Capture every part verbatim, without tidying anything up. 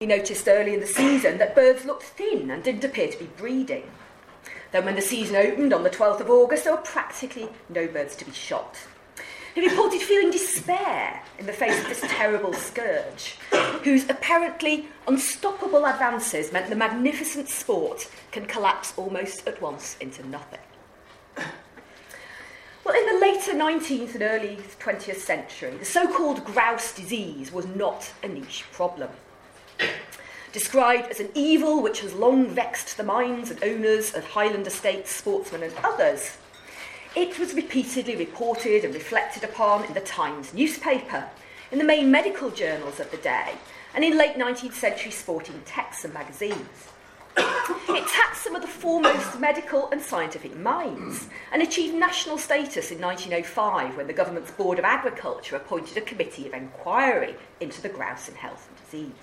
He noticed early in the season that birds looked thin and didn't appear to be breeding. Then when the season opened on the twelfth of August, there were practically no birds to be shot. He reported feeling despair in the face of this terrible scourge, whose apparently unstoppable advances meant the magnificent sport can collapse almost at once into nothing. Well, in the later nineteenth and early twentieth century, the so-called grouse disease was not a niche problem. Described as an evil which has long vexed the minds and owners of Highland estates, sportsmen and others, it was repeatedly reported and reflected upon in the Times newspaper, in the main medical journals of the day, and in late nineteenth century sporting texts and magazines. It taxed some of the foremost medical and scientific minds and achieved national status in nineteen oh five when the government's Board of Agriculture appointed a committee of inquiry into the grouse in health and disease.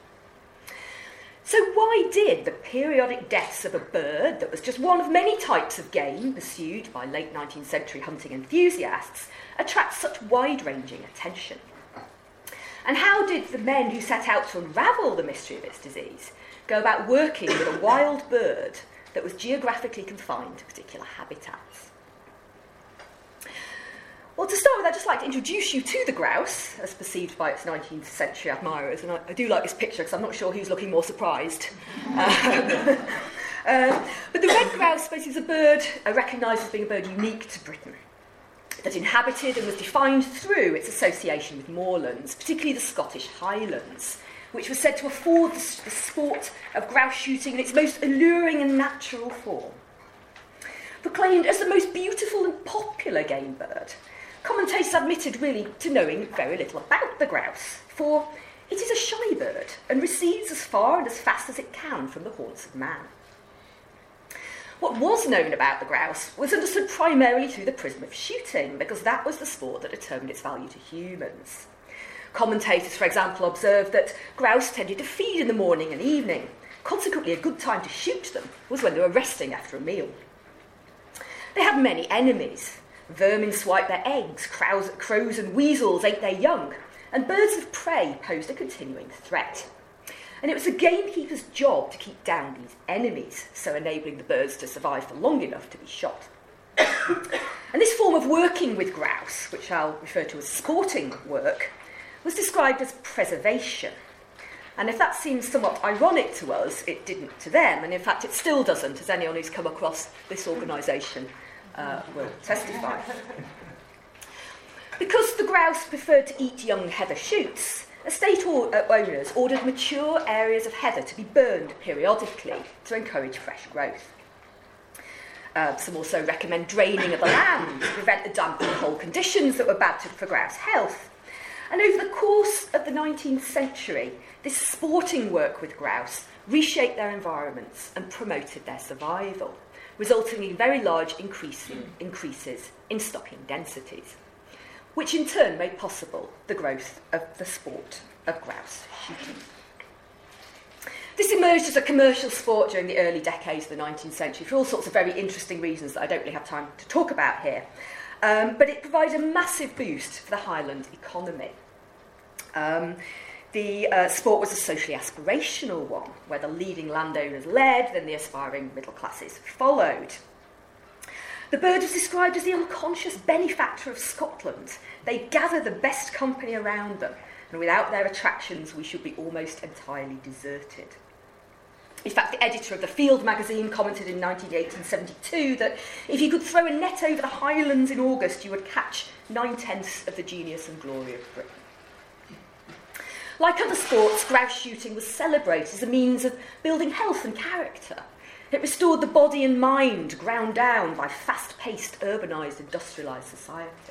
So why did the periodic deaths of a bird that was just one of many types of game pursued by late nineteenth century hunting enthusiasts attract such wide-ranging attention? And how did the men who set out to unravel the mystery of its disease go about working with a wild bird that was geographically confined to particular habitats? Well, to start with, I'd just like to introduce you to the grouse, as perceived by its nineteenth century admirers, and I, I do like this picture because I'm not sure who's looking more surprised. uh, uh, but the red grouse species is a bird uh, recognised as being a bird unique to Britain, that inhabited and was defined through its association with moorlands, particularly the Scottish Highlands, which was said to afford the, the sport of grouse shooting in its most alluring and natural form. Proclaimed as the most beautiful and popular game bird, commentators admitted really to knowing very little about the grouse, for it is a shy bird and recedes as far and as fast as it can from the haunts of man. What was known about the grouse was understood primarily through the prism of shooting, because that was the sport that determined its value to humans. Commentators, for example, observed that grouse tended to feed in the morning and evening. Consequently, a good time to shoot them was when they were resting after a meal. They had many enemies. Vermin swiped their eggs, crows, crows and weasels ate their young, and birds of prey posed a continuing threat. And it was the gamekeeper's job to keep down these enemies, so enabling the birds to survive for long enough to be shot. And this form of working with grouse, which I'll refer to as sporting work, was described as preservation. And if that seems somewhat ironic to us, it didn't to them, and in fact it still doesn't, as anyone who's come across this organisation uh, will testify. Because the grouse preferred to eat young heather shoots, estate or, uh, owners ordered mature areas of heather to be burned periodically to encourage fresh growth. Uh, some also recommend draining of the land to prevent the damp and cold conditions that were bad to, for grouse health. And over the course of the nineteenth century, this sporting work with grouse reshaped their environments and promoted their survival, resulting in very large increasing, increases in stocking densities, which in turn made possible the growth of the sport of grouse shooting. This emerged as a commercial sport during the early decades of the nineteenth century for all sorts of very interesting reasons that I don't really have time to talk about here. Um, but it provided a massive boost for the Highland economy. Um, the uh, sport was a socially aspirational one, where the leading landowners led, then the aspiring middle classes followed. The bird was described as the unconscious benefactor of Scotland. They gather the best company around them, and without their attractions, we should be almost entirely deserted. In fact, the editor of the Field magazine commented in eighteen seventy-two that if you could throw a net over the Highlands in August, you would catch nine-tenths of the genius and glory of Britain. Like other sports, grouse shooting was celebrated as a means of building health and character. It restored the body and mind ground down by fast-paced, urbanised, industrialised society.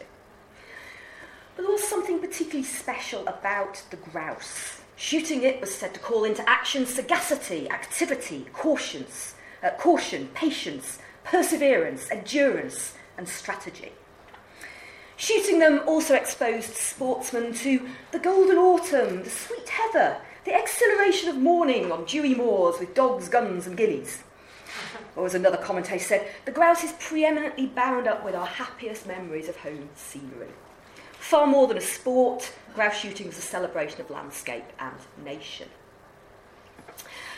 But there was something particularly special about the grouse. Shooting it was said to call into action sagacity, activity, cautions, uh, caution, patience, perseverance, endurance, and strategy. Shooting them also exposed sportsmen to the golden autumn, the sweet heather, the exhilaration of morning on dewy moors with dogs, guns, and gillies. Or as another commentator said, the grouse is preeminently bound up with our happiest memories of home scenery. Far more than a sport, grouse shooting was a celebration of landscape and nation.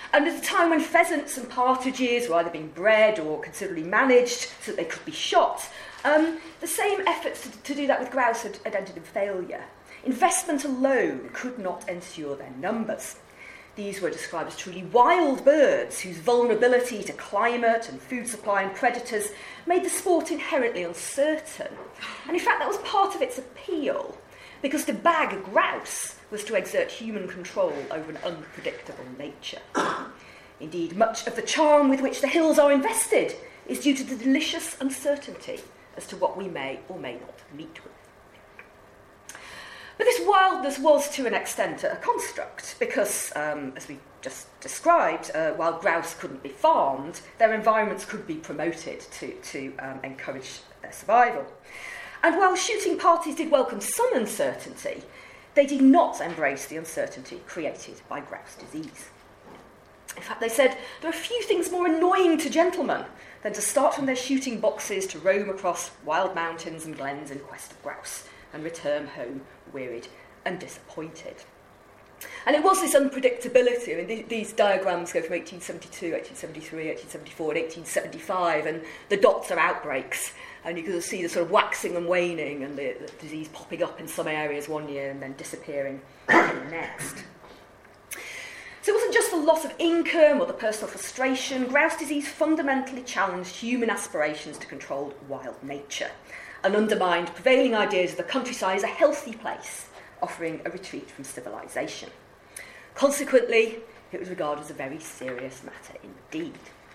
And at a time when pheasants and partridges were either being bred or considerably managed so that they could be shot, um, the same efforts to, to do that with grouse had, had ended in failure. Investment alone could not ensure their numbers. These were described as truly wild birds whose vulnerability to climate and food supply and predators made the sport inherently uncertain. And in fact, that was part of its appeal, because to bag a grouse was to exert human control over an unpredictable nature. Indeed, much of the charm with which the hills are invested is due to the delicious uncertainty as to what we may or may not meet with. But this wildness was, to an extent, a construct, because, um, as we just described, uh, while grouse couldn't be farmed, their environments could be promoted to, to um, encourage their survival. And while shooting parties did welcome some uncertainty, they did not embrace the uncertainty created by grouse disease. In fact, they said, there are few things more annoying to gentlemen than to start from their shooting boxes to roam across wild mountains and glens in quest of grouse, and return home wearied and disappointed. And it was this unpredictability. I mean, th- these diagrams go from eighteen seventy-two, eighteen seventy-three, eighteen seventy-four, and eighteen seventy-five, and the dots are outbreaks. And you can see the sort of waxing and waning, and the, the disease popping up in some areas one year and then disappearing in the next. So it wasn't just the loss of income or the personal frustration. Grouse disease fundamentally challenged human aspirations to control wild nature, and undermined prevailing ideas of the countryside as a healthy place, offering a retreat from civilization. Consequently, it was regarded as a very serious matter indeed.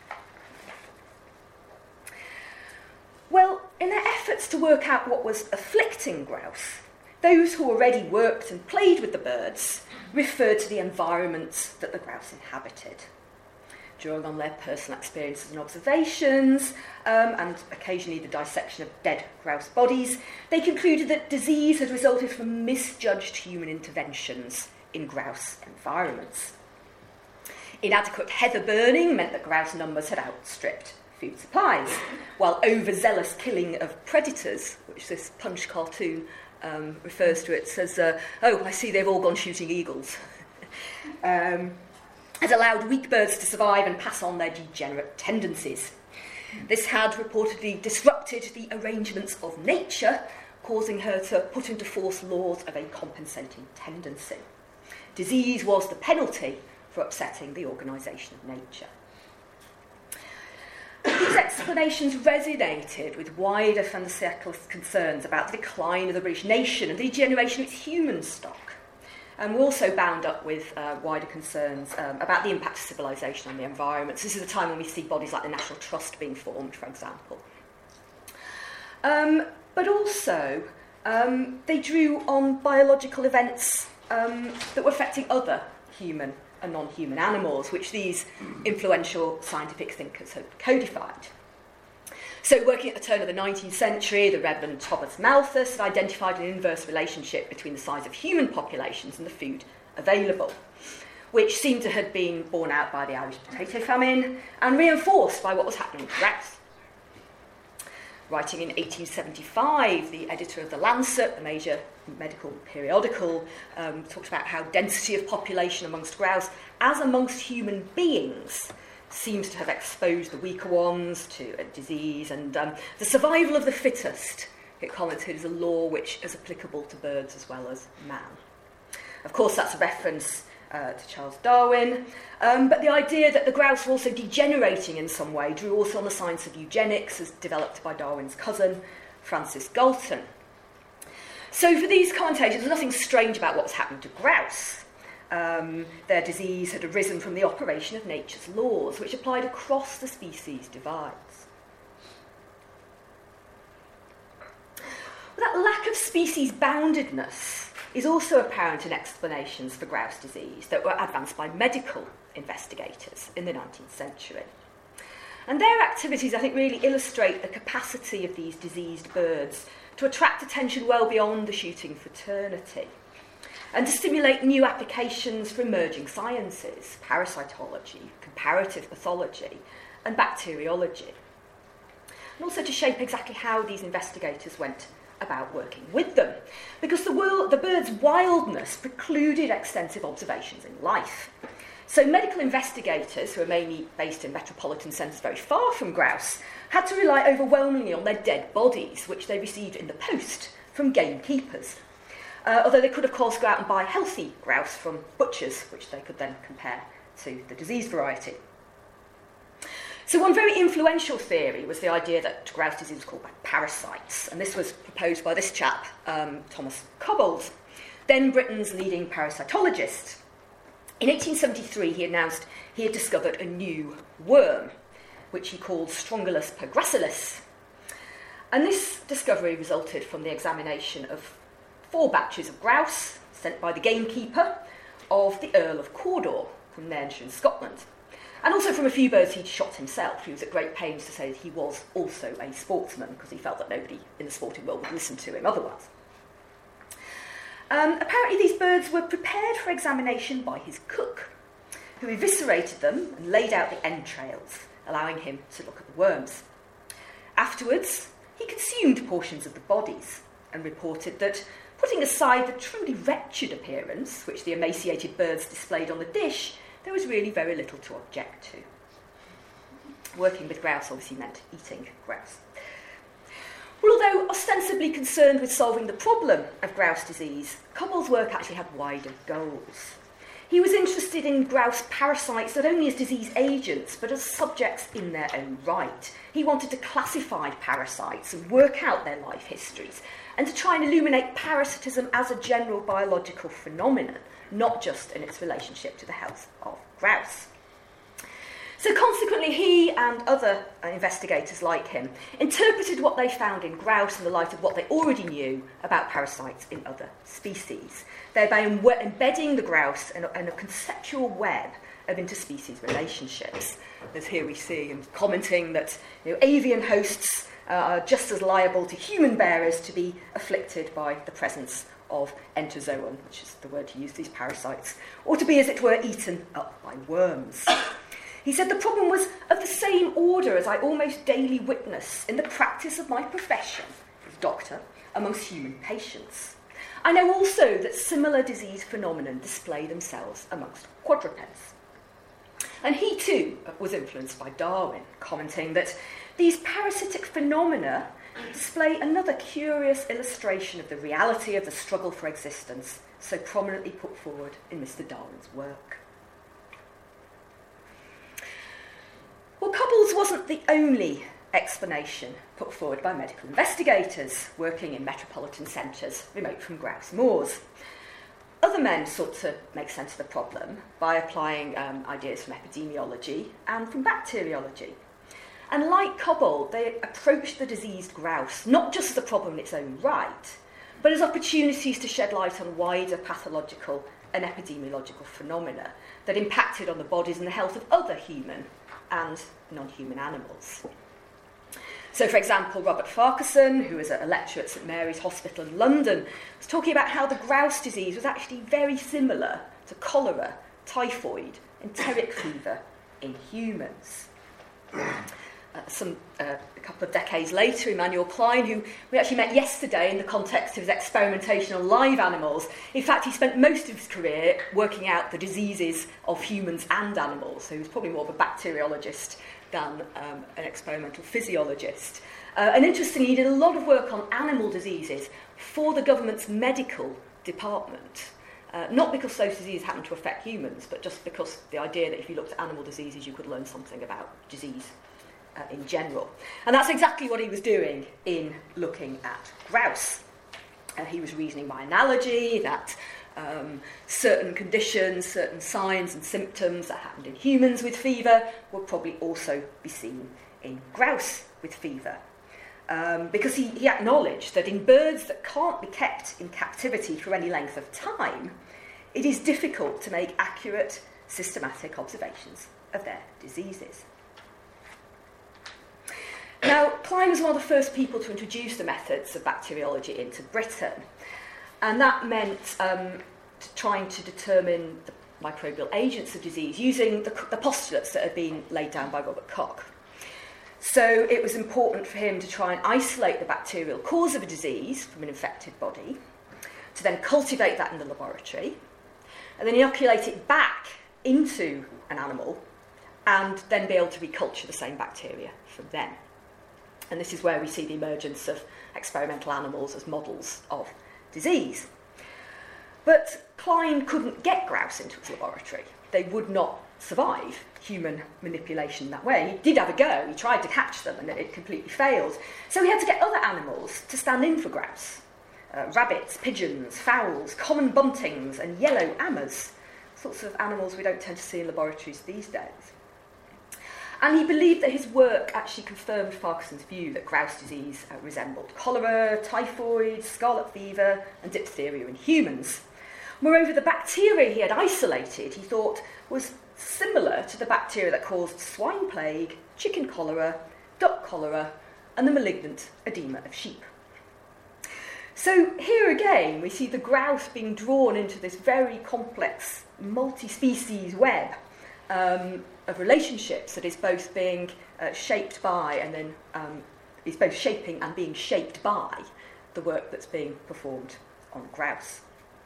Well, in their efforts to work out what was afflicting grouse, those who already worked and played with the birds referred to the environments that the grouse inhabited. Drawing on their personal experiences and observations, um, and occasionally the dissection of dead grouse bodies, they concluded that disease had resulted from misjudged human interventions in grouse environments. Inadequate heather burning meant that grouse numbers had outstripped food supplies, while overzealous killing of predators, which this Punch cartoon um, refers to it, says, uh, oh, I see they've all gone shooting eagles. um, has allowed weak birds to survive and pass on their degenerate tendencies. This had reportedly disrupted the arrangements of nature, causing her to put into force laws of a compensating tendency. Disease was the penalty for upsetting the organisation of nature. These explanations resonated with wider fantasyclist concerns about the decline of the British nation and the degeneration of its human stock. And we're also bound up with uh, wider concerns um, about the impact of civilization on the environment. So this is a time when we see bodies like the National Trust being formed, for example. Um, but also, um, they drew on biological events um, that were affecting other human and non-human animals, which these influential scientific thinkers had codified. So, working at the turn of the nineteenth century, the Reverend Thomas Malthus had identified an inverse relationship between the size of human populations and the food available, which seemed to have been borne out by the Irish potato famine and reinforced by what was happening with grouse. Writing in eighteen seventy-five, the editor of The Lancet, the major medical periodical, um, talked about how density of population amongst grouse, as amongst human beings, seems to have exposed the weaker ones to a disease, and um, the survival of the fittest, it commented, is a law which is applicable to birds as well as man. Of course, that's a reference uh, to Charles Darwin, um, but the idea that the grouse were also degenerating in some way drew also on the science of eugenics, as developed by Darwin's cousin, Francis Galton. So for these commentators, there's nothing strange about what was happening to grouse. Um, their disease had arisen from the operation of nature's laws, which applied across the species divides. Well, that lack of species boundedness is also apparent in explanations for grouse disease that were advanced by medical investigators in the nineteenth century. And their activities, I think, really illustrate the capacity of these diseased birds to attract attention well beyond the shooting fraternity, and to stimulate new applications for emerging sciences, parasitology, comparative pathology, and bacteriology. And also to shape exactly how these investigators went about working with them, because the, world, the bird's wildness precluded extensive observations in life. So medical investigators, who are mainly based in metropolitan centres very far from grouse, had to rely overwhelmingly on their dead bodies, which they received in the post from gamekeepers. Uh, although they could, of course, go out and buy healthy grouse from butchers, which they could then compare to the disease variety. So one very influential theory was the idea that grouse disease was caused by parasites, and this was proposed by this chap, um, Thomas Cobbold, then Britain's leading parasitologist. In eighteen seventy-three, he announced he had discovered a new worm, which he called Strongylus progressilis. And this discovery resulted from the examination of four batches of grouse sent by the gamekeeper of the Earl of Cawdor from Nairnshire in Scotland, and also from a few birds he'd shot himself. He was at great pains to say that he was also a sportsman, because he felt that nobody in the sporting world would listen to him otherwise. Um, apparently these birds were prepared for examination by his cook, who eviscerated them and laid out the entrails, allowing him to look at the worms. Afterwards, he consumed portions of the bodies and reported that, putting aside the truly wretched appearance which the emaciated birds displayed on the dish, there was really very little to object to. Working with grouse obviously meant eating grouse. Well, although ostensibly concerned with solving the problem of grouse disease, Cobbold's work actually had wider goals. He was interested in grouse parasites not only as disease agents, but as subjects in their own right. He wanted to classify parasites and work out their life histories, and to try and illuminate parasitism as a general biological phenomenon, not just in its relationship to the health of grouse. So consequently, he and other investigators like him interpreted what they found in grouse in the light of what they already knew about parasites in other species, thereby embedding the grouse in a, in a conceptual web of interspecies relationships. As here we see him commenting that, you know, avian hosts uh, are just as liable to human bearers to be afflicted by the presence of entozoon, which is the word to use these parasites, or to be, as it were, eaten up by worms. He said the problem was of the same order as I almost daily witness in the practice of my profession as doctor amongst human patients. I know also that similar disease phenomena display themselves amongst quadrupeds. And he too was influenced by Darwin, commenting that these parasitic phenomena display another curious illustration of the reality of the struggle for existence so prominently put forward in Mister Darwin's work. Well, Cobbold's wasn't the only explanation put forward by medical investigators working in metropolitan centres remote from grouse moors. Other men sought to make sense of the problem by applying um, ideas from epidemiology and from bacteriology. And like Cobbold, they approached the diseased grouse not just as a problem in its own right, but as opportunities to shed light on wider pathological and epidemiological phenomena that impacted on the bodies and the health of other human and non-human animals. So, for example, Robert Farquharson, who was a lecturer at St Mary's Hospital in London, was talking about how the grouse disease was actually very similar to cholera, typhoid, enteric fever in humans. Uh, some, uh, a couple of decades later, Emmanuel Klein, who we actually met yesterday in the context of his experimentation on live animals, in fact, he spent most of his career working out the diseases of humans and animals, so he was probably more of a bacteriologist than um, an experimental physiologist. Uh, and interestingly, he did a lot of work on animal diseases for the government's medical department. Uh, not because those diseases happen to affect humans, but just because the idea that if you looked at animal diseases, you could learn something about disease uh, in general. And that's exactly what he was doing in looking at grouse. Uh, he was reasoning by analogy that um, certain conditions, certain signs and symptoms that happened in humans with fever would probably also be seen in grouse with fever. Um, because he, he acknowledged that in birds that can't be kept in captivity for any length of time, it is difficult to make accurate, systematic observations of their diseases. Now, Klein was one of the first people to introduce the methods of bacteriology into Britain, and that meant um, to trying to determine the microbial agents of disease using the, the postulates that had been laid down by Robert Koch. So it was important for him to try and isolate the bacterial cause of a disease from an infected body, to then cultivate that in the laboratory, and then inoculate it back into an animal and then be able to reculture the same bacteria from them. And this is where we see the emergence of experimental animals as models of disease. But Klein couldn't get grouse into his laboratory. They would not survive human manipulation that way. He did have a go. He tried to catch them and it completely failed. So he had to get other animals to stand in for grouse. Uh, rabbits, pigeons, fowls, common buntings and yellow ammers. Sorts of animals we don't tend to see in laboratories these days. And he believed that his work actually confirmed Farquharson's view that grouse disease uh, resembled cholera, typhoid, scarlet fever and diphtheria in humans. Moreover, the bacteria he had isolated, he thought, was similar to the bacteria that caused swine plague, chicken cholera, duck cholera, and the malignant edema of sheep. So here again, we see the grouse being drawn into this very complex, multi-species web um, of relationships that is both being uh, shaped by and then um, is both shaping and being shaped by the work that's being performed on grouse.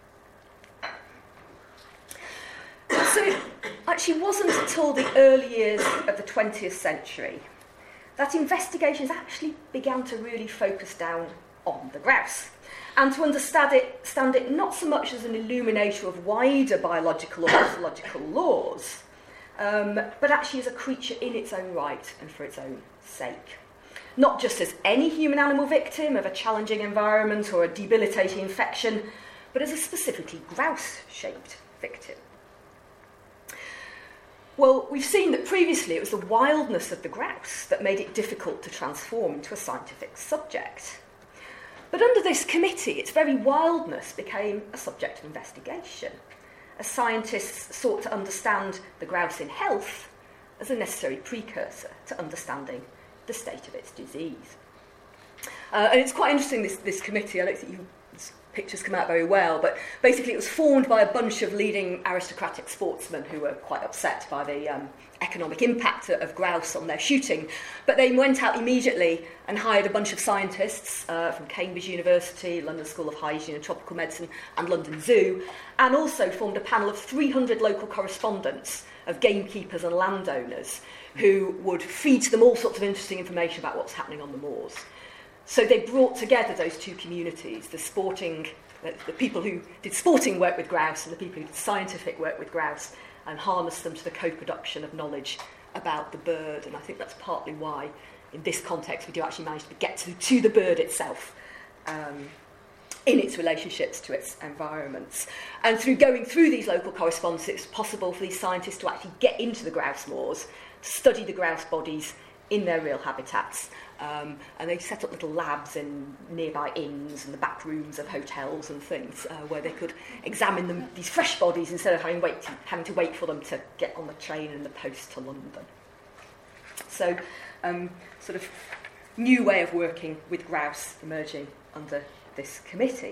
So it actually wasn't until the early years of the twentieth century that investigations actually began to really focus down on the grouse and to understand it, stand it not so much as an illuminator of wider biological or morphological laws, um, but actually as a creature in its own right and for its own sake. Not just as any human-animal victim of a challenging environment or a debilitating infection, but as a specifically grouse-shaped victim. Well, we've seen that previously it was the wildness of the grouse that made it difficult to transform into a scientific subject. But under this committee, its very wildness became a subject of investigation, as scientists sought to understand the grouse in health as a necessary precursor to understanding the state of its disease. Uh, and it's quite interesting, this, this committee, I don't think you pictures come out very well, but basically it was formed by a bunch of leading aristocratic sportsmen who were quite upset by the um, economic impact of grouse on their shooting. But they went out immediately and hired a bunch of scientists uh, from Cambridge University, London School of Hygiene and Tropical Medicine and London Zoo, and also formed a panel of three hundred local correspondents of gamekeepers and landowners who would feed to them all sorts of interesting information about what's happening on the moors. So they brought together those two communities, the sporting, the, the people who did sporting work with grouse and the people who did scientific work with grouse, and harnessed them to the co-production of knowledge about the bird. And I think that's partly why, in this context, we do actually manage to get to, to the bird itself um, in its relationships to its environments. And through going through these local correspondence, it's possible for these scientists to actually get into the grouse moors, to study the grouse bodies in their real habitats. Um, and they set up little labs in nearby inns and the back rooms of hotels and things uh, where they could examine them, these fresh bodies, instead of having, wait to, having to wait for them to get on the train and the post to London. So, um, sort of new way of working with grouse emerging under this committee.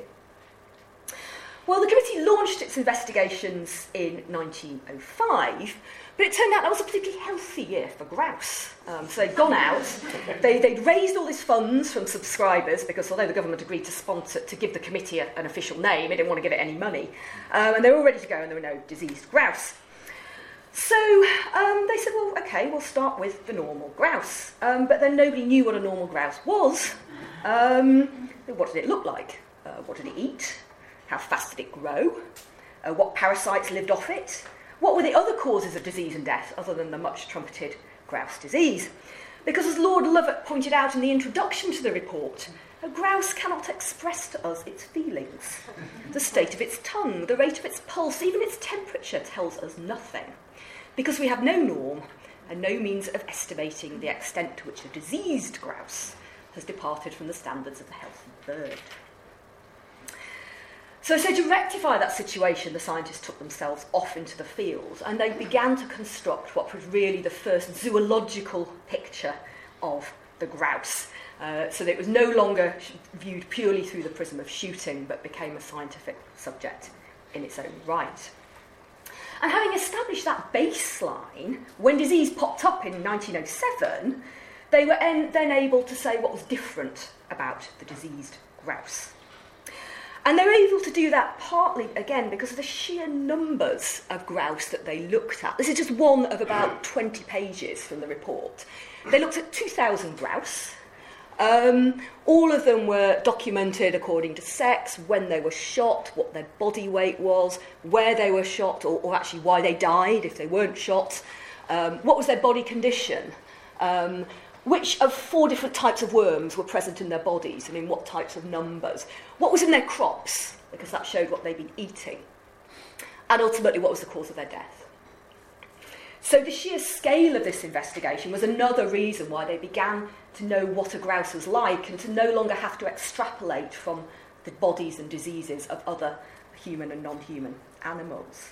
Well, the committee launched its investigations in nineteen oh five, but it turned out that was a particularly healthy year for grouse. Um, so they'd gone out, they, they'd raised all these funds from subscribers, because although the government agreed to sponsor, to give the committee a, an official name, it didn't want to give it any money. Um, and they were all ready to go, and there were no diseased grouse. So um, they said, well, OK, we'll start with the normal grouse. Um, but then nobody knew what a normal grouse was. Um, what did it look like? Uh, what did it eat? How fast did it grow? Uh, what parasites lived off it? What were the other causes of disease and death, other than the much-trumpeted grouse disease? Because as Lord Lovat pointed out in the introduction to the report, a grouse cannot express to us its feelings. The state of its tongue, the rate of its pulse, even its temperature tells us nothing, because we have no norm and no means of estimating the extent to which a diseased grouse has departed from the standards of the healthy bird. So, so to rectify that situation, the scientists took themselves off into the field and they began to construct what was really the first zoological picture of the grouse. Uh, so that it was no longer viewed purely through the prism of shooting, but became a scientific subject in its own right. And having established that baseline, when disease popped up in nineteen oh seven, they were en- then able to say what was different about the diseased grouse. And they were able to do that partly, again, because of the sheer numbers of grouse that they looked at. This is just one of about twenty pages from the report. They looked at two thousand grouse. Um, all of them were documented according to sex, when they were shot, what their body weight was, where they were shot, or, or actually why they died if they weren't shot, um, what was their body condition, um, which of four different types of worms were present in their bodies and in what types of numbers, what was in their crops, because that showed what they'd been eating, and ultimately what was the cause of their death. So the sheer scale of this investigation was another reason why they began to know what a grouse was like and to no longer have to extrapolate from the bodies and diseases of other human and non-human animals.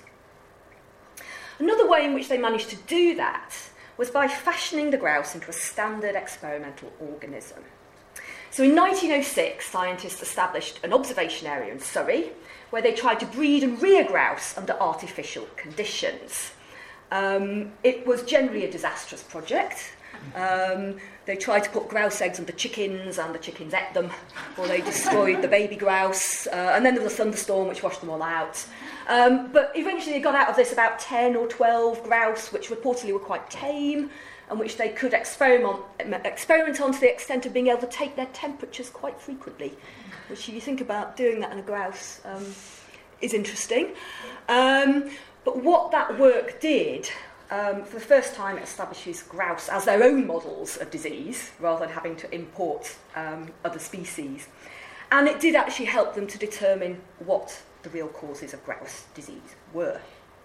Another way in which they managed to do that was by fashioning the grouse into a standard experimental organism. So in nineteen oh six, scientists established an observation area in Surrey where they tried to breed and rear grouse under artificial conditions. Um, it was generally a disastrous project. Um, they tried to put grouse eggs under chickens, and the chickens ate them, or they destroyed the baby grouse, uh, and then there was a thunderstorm which washed them all out. Um, but eventually they got out of this about ten or twelve grouse, which reportedly were quite tame, and which they could experiment, experiment on to the extent of being able to take their temperatures quite frequently, which, if you think about doing that in a grouse, um, is interesting. Um, but what that work did, um, for the first time, it establishes grouse as their own models of disease, rather than having to import um, other species. And it did actually help them to determine what the real causes of grouse disease were.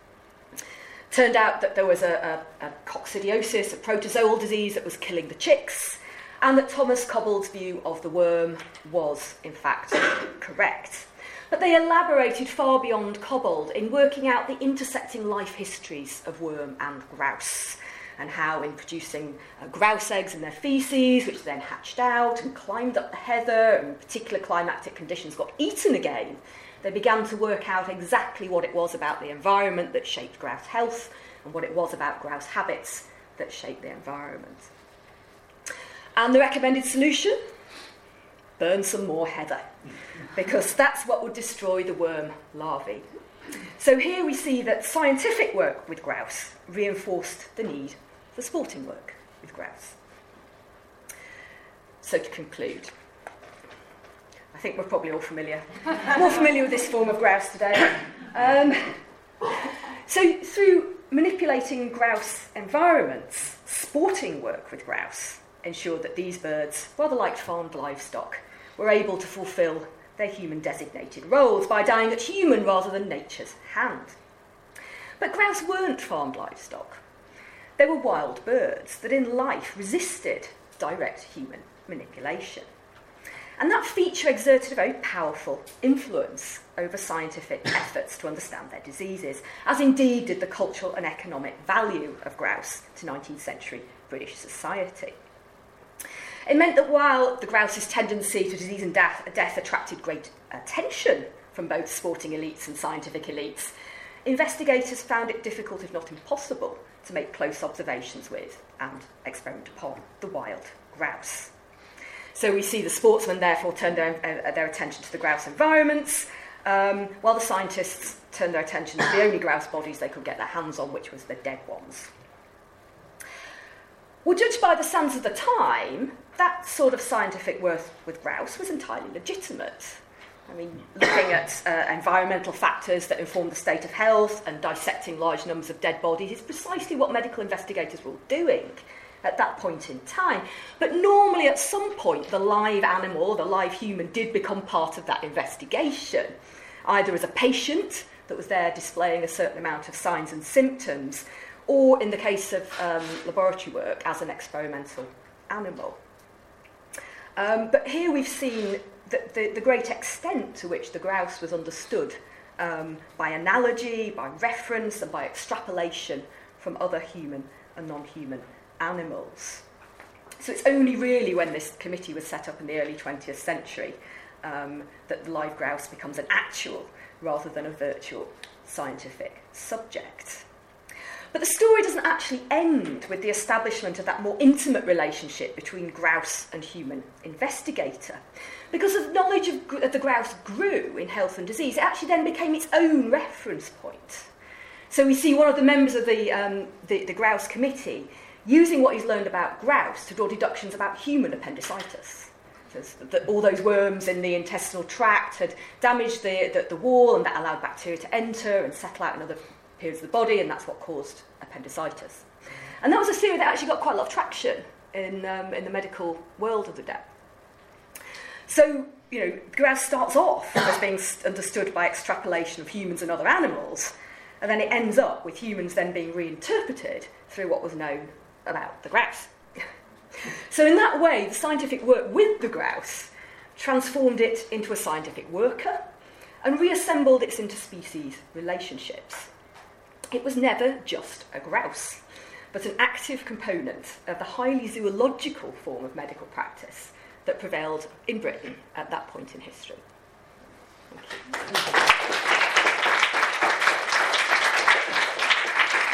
Turned out that there was a, a, a coccidiosis, a protozoal disease that was killing the chicks, and that Thomas Cobble's view of the worm was, in fact, correct. But they elaborated far beyond Cobbold in working out the intersecting life histories of worm and grouse, and how in producing uh, grouse eggs in their faeces, which then hatched out and climbed up the heather, and in particular climatic conditions got eaten again, they began to work out exactly what it was about the environment that shaped grouse health and what it was about grouse habits that shaped the environment. And the recommended solution? Burn some more heather, because that's what would destroy the worm larvae. So here we see that scientific work with grouse reinforced the need for sporting work with grouse. So to conclude, I think we're probably all familiar, more familiar with this form of grouse today. Um, so through manipulating grouse environments, sporting work with grouse ensured that these birds, rather like farmed livestock, were able to fulfil their human-designated roles by dying at human rather than nature's hand. But grouse weren't farmed livestock. They were wild birds that in life resisted direct human manipulation. And that feature exerted a very powerful influence over scientific efforts to understand their diseases, as indeed did the cultural and economic value of grouse to nineteenth century British society. It meant that while the grouse's tendency to disease and death, death attracted great attention from both sporting elites and scientific elites, investigators found it difficult, if not impossible, to make close observations with and experiment upon the wild grouse. So we see the sportsmen therefore turned their, uh, their attention to the grouse environments, um, while the scientists turned their attention to the only grouse bodies they could get their hands on, which was the dead ones. Well, judged by the standards of the time, that sort of scientific work with grouse was entirely legitimate. I mean, looking at uh, environmental factors that inform the state of health and dissecting large numbers of dead bodies is precisely what medical investigators were doing at that point in time. But normally at some point the live animal, the live human, did become part of that investigation, either as a patient that was there displaying a certain amount of signs and symptoms, or in the case of um, laboratory work, as an experimental animal. Um, but here we've seen the, the, the great extent to which the grouse was understood um, by analogy, by reference, and by extrapolation from other human and non-human animals. So it's only really when this committee was set up in the early twentieth century um, that the live grouse becomes an actual rather than a virtual scientific subject. But the story doesn't actually end with the establishment of that more intimate relationship between grouse and human investigator. Because as knowledge of, gr- of the grouse grew in health and disease, it actually then became its own reference point. So we see one of the members of the, um, the, the grouse committee using what he's learned about grouse to draw deductions about human appendicitis. So that all those worms in the intestinal tract had damaged the, the, the wall, and that allowed bacteria to enter and settle out in other periods of the body, and that's what caused appendicitis. And that was a theory that actually got quite a lot of traction in, um, in the medical world of the day. So, you know, grouse starts off as being understood by extrapolation of humans and other animals, and then it ends up with humans then being reinterpreted through what was known about the grouse. So in that way, the scientific work with the grouse transformed it into a scientific worker and reassembled its interspecies relationships. It was never just a grouse, but an active component of the highly zoological form of medical practice that prevailed in Britain at that point in history. Thank you.